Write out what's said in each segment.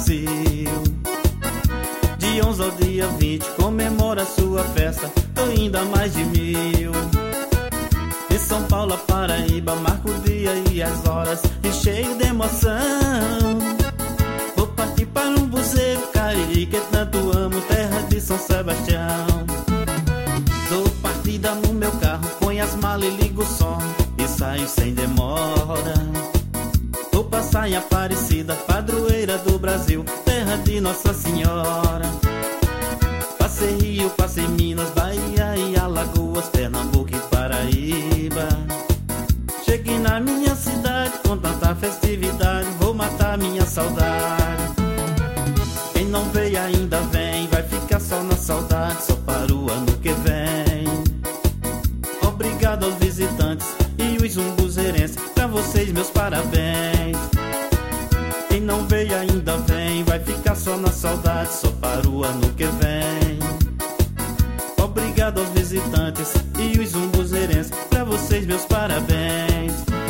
Brasil. De 11 ao dia 20 comemora sua festa, tô indo a mais de 1000. De São Paulo a Paraíba marca o dia e as horas, e cheio de emoção. Vou partir para um buzeiro, Cariri, que tanto amo, terra de São Sebastião. Dou partida no meu carro, põe as malas e ligo o som, e saio sem demora. Vou passar em Aparecida, padroeira do Brasil, terra de Nossa Senhora. Passei Rio, passei Minas, Bahia e Alagoas, Pernambuco e Paraíba. Cheguei na minha cidade com tanta festividade, vou matar minha saudade. Quem não veio ainda vem, vai ficar só na saudade, só para o ano que vem. Obrigado aos visitantes e os umbuzeirenses, pra vocês meus parabéns. Quem não veio ainda vem, vai ficar só na saudade, só para o ano que vem. Obrigado aos visitantes e os umbuzeirenses, pra vocês meus parabéns.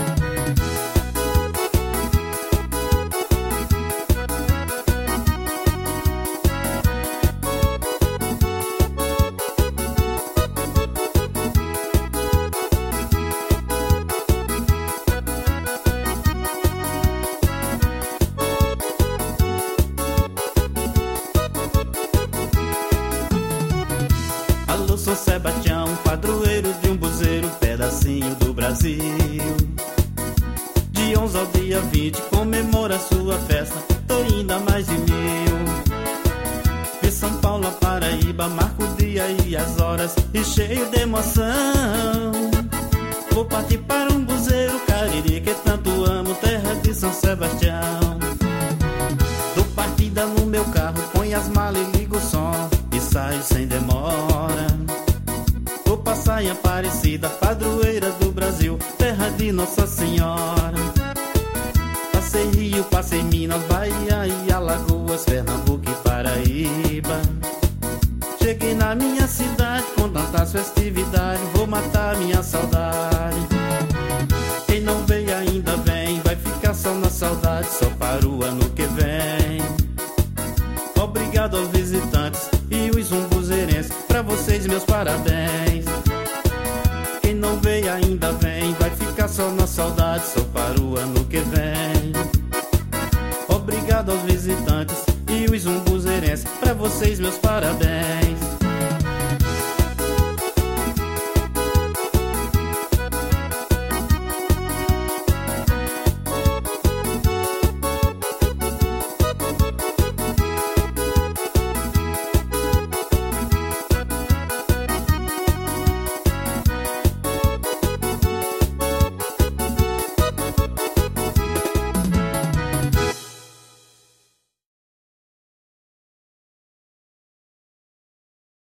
Alô, São Sebastião, padroeiro de um buzeiro, pedacinho do Brasil. De 11 ao dia 20 comemora sua festa, tô indo a mais de 1000. De São Paulo a Paraíba marca o dia e as horas, e cheio de emoção. Vou partir para um buzeiro, Cariri, que tanto amo, terra de São Sebastião. Dou partida no meu carro, põe as malas e ligo o som, e saio sem demora. Vou passar em Aparecida, padroeira do Brasil, terra de Nossa Senhora. Passei Rio, passei Minas, Bahia e Alagoas, Pernambuco e Paraíba. Cheguei na minha cidade com tantas festividades, vou matar minha saudade. Quem não veio ainda vem, vai ficar só na saudade, só para o ano que vem. Obrigado aos visitantes e os umbuzeirenses, pra vocês meus parabéns. Quem não veio ainda vem, vai ficar só na saudade, só para o ano que vem. Obrigado aos visitantes e os umbuzeirenses, pra vocês meus parabéns.